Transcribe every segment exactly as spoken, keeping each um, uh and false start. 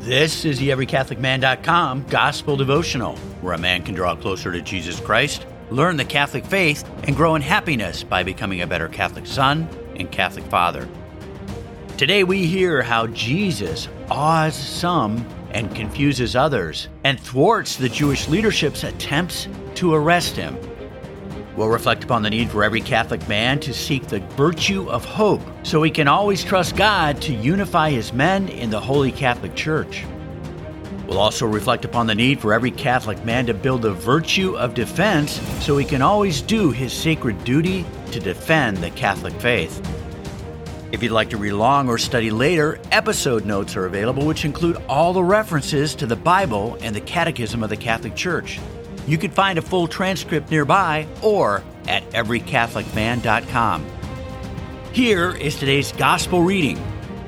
This is the every catholic man dot com Gospel Devotional, where a man can draw closer to Jesus Christ, learn the Catholic faith, and grow in happiness by becoming a better Catholic son and Catholic father. Today we hear how Jesus awes some and confuses others, and thwarts the Jewish leadership's attempts to arrest him. We'll reflect upon the need for every Catholic man to seek the virtue of hope so he can always trust God to unify his men in the Holy Catholic Church. We'll also reflect upon the need for every Catholic man to build the virtue of defense so he can always do his sacred duty to defend the Catholic faith. If you'd like to read along or study later, episode notes are available, which include all the references to the Bible and the Catechism of the Catholic Church. You can find a full transcript nearby or at every catholic man dot com. Here is today's Gospel reading.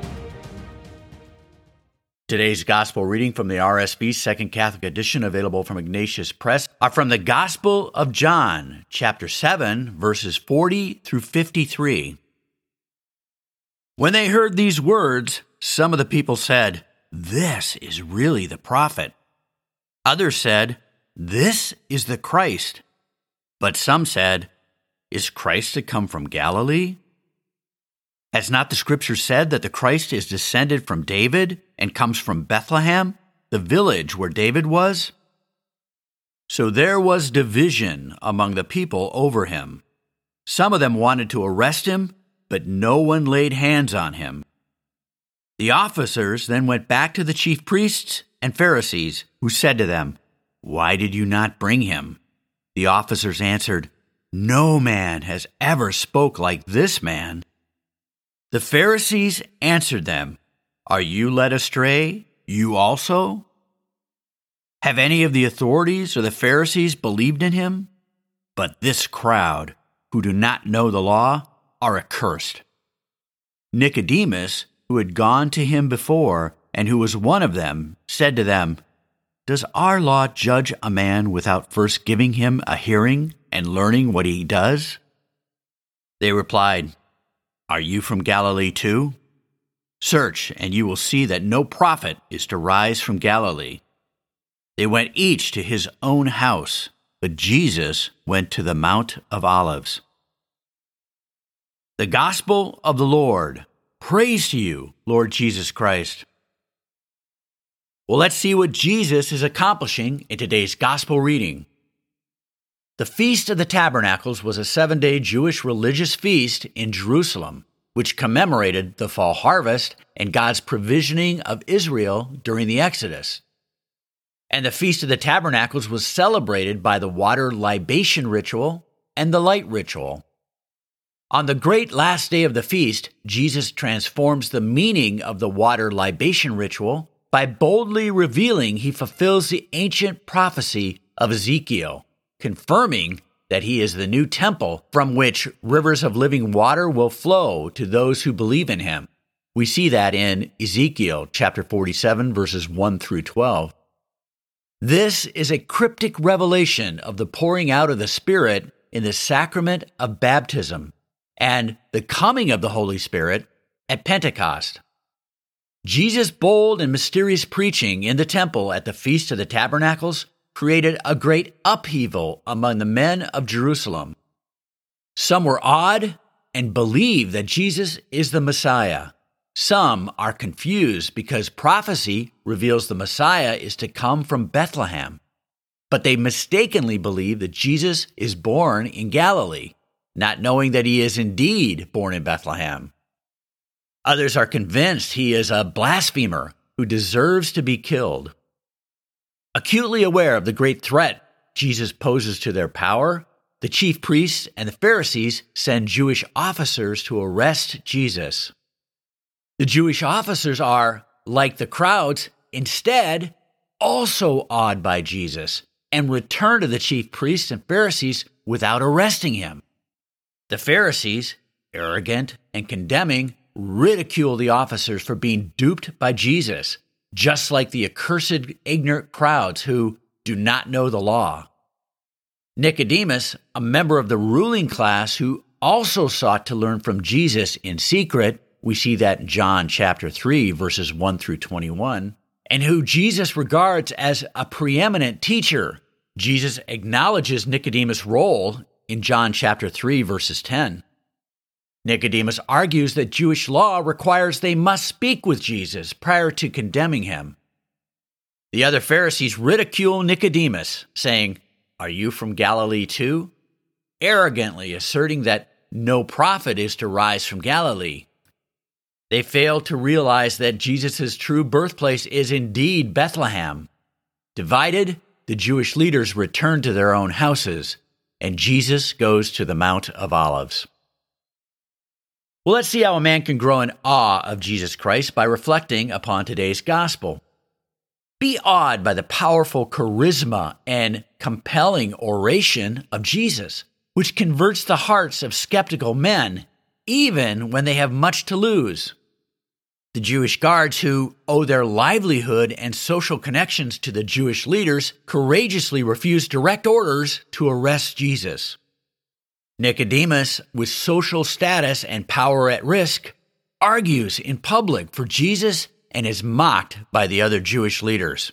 Today's Gospel reading from the R S V Second Catholic Edition, available from Ignatius Press, are from the Gospel of John, chapter seven, verses forty through fifty-three. When they heard these words, some of the people said, "This is really the prophet." Others said, "This is the Christ." But some said, "Is Christ to come from Galilee? Has not the Scripture said that the Christ is descended from David and comes from Bethlehem, the village where David was?" So there was division among the people over him. Some of them wanted to arrest him, but no one laid hands on him. The officers then went back to the chief priests and Pharisees, who said to them, "Why did you not bring him?" The officers answered, "No man has ever spoke like this man." The Pharisees answered them, "Are you led astray, you also? Have any of the authorities or the Pharisees believed in him? But this crowd, who do not know the law, are accursed." Nicodemus, who had gone to him before, and who was one of them, said to them, "Does our law judge a man without first giving him a hearing and learning what he does?" They replied, "Are you from Galilee too? Search, and you will see that no prophet is to rise from Galilee." They went each to his own house, but Jesus went to the Mount of Olives. The Gospel of the Lord. Praise to you, Lord Jesus Christ. Well, let's see what Jesus is accomplishing in today's Gospel reading. The Feast of the Tabernacles was a seven-day Jewish religious feast in Jerusalem, which commemorated the fall harvest and God's provisioning of Israel during the Exodus. And the Feast of the Tabernacles was celebrated by the water libation ritual and the light ritual. On the great last day of the feast, Jesus transforms the meaning of the water libation ritual by boldly revealing he fulfills the ancient prophecy of Ezekiel, confirming that he is the new temple from which rivers of living water will flow to those who believe in him. We see that in Ezekiel chapter forty-seven, verses one through twelve. This is a cryptic revelation of the pouring out of the Spirit in the sacrament of baptism and the coming of the Holy Spirit at Pentecost. Jesus' bold and mysterious preaching in the temple at the Feast of the Tabernacles created a great upheaval among the men of Jerusalem. Some were awed and believe that Jesus is the Messiah. Some are confused because prophecy reveals the Messiah is to come from Bethlehem, but they mistakenly believe that Jesus is born in Galilee, not knowing that he is indeed born in Bethlehem. Others are convinced he is a blasphemer who deserves to be killed. Acutely aware of the great threat Jesus poses to their power, the chief priests and the Pharisees send Jewish officers to arrest Jesus. The Jewish officers are, like the crowds, instead also awed by Jesus and return to the chief priests and Pharisees without arresting him. The Pharisees, arrogant and condemning, ridicule the officers for being duped by Jesus, just like the accursed, ignorant crowds who do not know the law. Nicodemus, a member of the ruling class who also sought to learn from Jesus in secret, we see that in John chapter three, verses one through twenty-one, and who Jesus regards as a preeminent teacher. Jesus acknowledges Nicodemus' role in John chapter three, verses ten. Nicodemus argues that Jewish law requires they must speak with Jesus prior to condemning him. The other Pharisees ridicule Nicodemus, saying, "Are you from Galilee too?" arrogantly asserting that no prophet is to rise from Galilee. They fail to realize that Jesus' true birthplace is indeed Bethlehem. Divided, the Jewish leaders return to their own houses, and Jesus goes to the Mount of Olives. Well, let's see how a man can grow in awe of Jesus Christ by reflecting upon today's gospel. Be awed by the powerful charisma and compelling oration of Jesus, which converts the hearts of skeptical men, even when they have much to lose. The Jewish guards, who owe their livelihood and social connections to the Jewish leaders, courageously refuse direct orders to arrest Jesus. Nicodemus, with social status and power at risk, argues in public for Jesus and is mocked by the other Jewish leaders.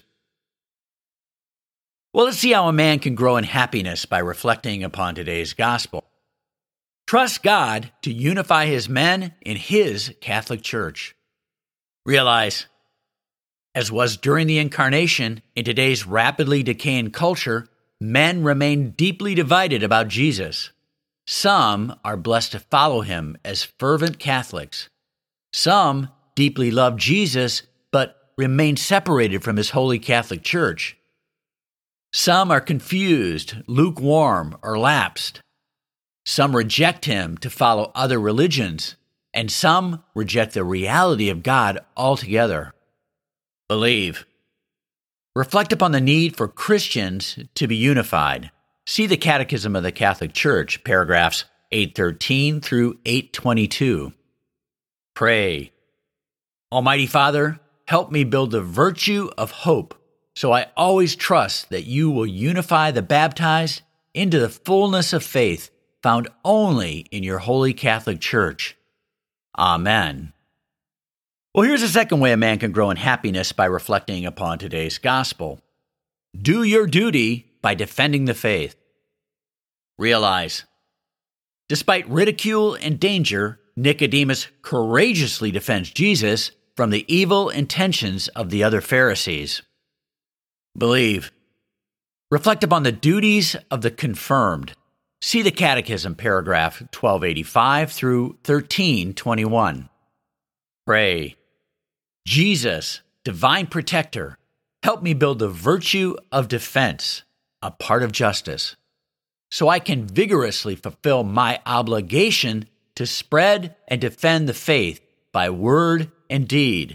Well, let's see how a man can grow in happiness by reflecting upon today's gospel. Trust God to unify his men in his Catholic Church. Realize, as was during the Incarnation, in today's rapidly decaying culture, men remain deeply divided about Jesus. Some are blessed to follow him as fervent Catholics. Some deeply love Jesus, but remain separated from his holy Catholic Church. Some are confused, lukewarm, or lapsed. Some reject him to follow other religions, and some reject the reality of God altogether. Believe. Reflect upon the need for Christians to be unified. See the Catechism of the Catholic Church, paragraphs eight thirteen through eight twenty-two. Pray. Almighty Father, help me build the virtue of hope, so I always trust that you will unify the baptized into the fullness of faith found only in your holy Catholic Church. Amen. Well, here's a second way a man can grow in happiness by reflecting upon today's gospel. Do your duty by defending the faith. Realize, despite ridicule and danger, Nicodemus courageously defends Jesus from the evil intentions of the other Pharisees. Believe. Reflect upon the duties of the confirmed. See the Catechism, paragraph twelve eighty-five through thirteen twenty-one. Pray. Jesus, divine protector, help me build the virtue of defense, a part of justice, so I can vigorously fulfill my obligation to spread and defend the faith by word and deed.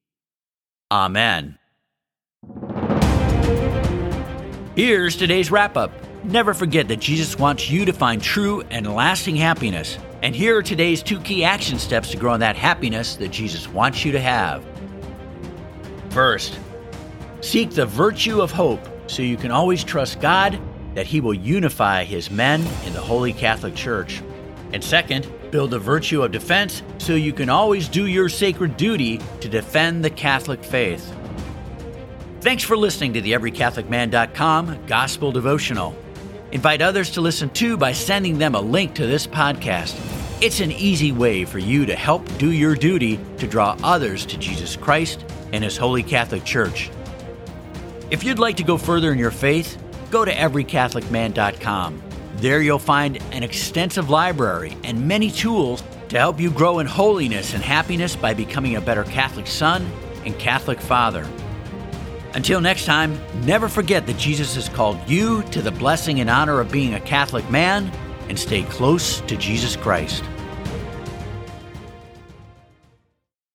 Amen. Here's today's wrap-up. Never forget that Jesus wants you to find true and lasting happiness. And here are today's two key action steps to grow in that happiness that Jesus wants you to have. First, seek the virtue of hope so you can always trust God that he will unify his men in the Holy Catholic Church. And second, build the virtue of defense so you can always do your sacred duty to defend the Catholic faith. Thanks for listening to the every catholic man dot com Gospel Devotional. Invite others to listen too by sending them a link to this podcast. It's an easy way for you to help do your duty to draw others to Jesus Christ and his Holy Catholic Church. If you'd like to go further in your faith, go to every catholic man dot com. There you'll find an extensive library and many tools to help you grow in holiness and happiness by becoming a better Catholic son and Catholic father. Until next time, never forget that Jesus has called you to the blessing and honor of being a Catholic man, and stay close to Jesus Christ.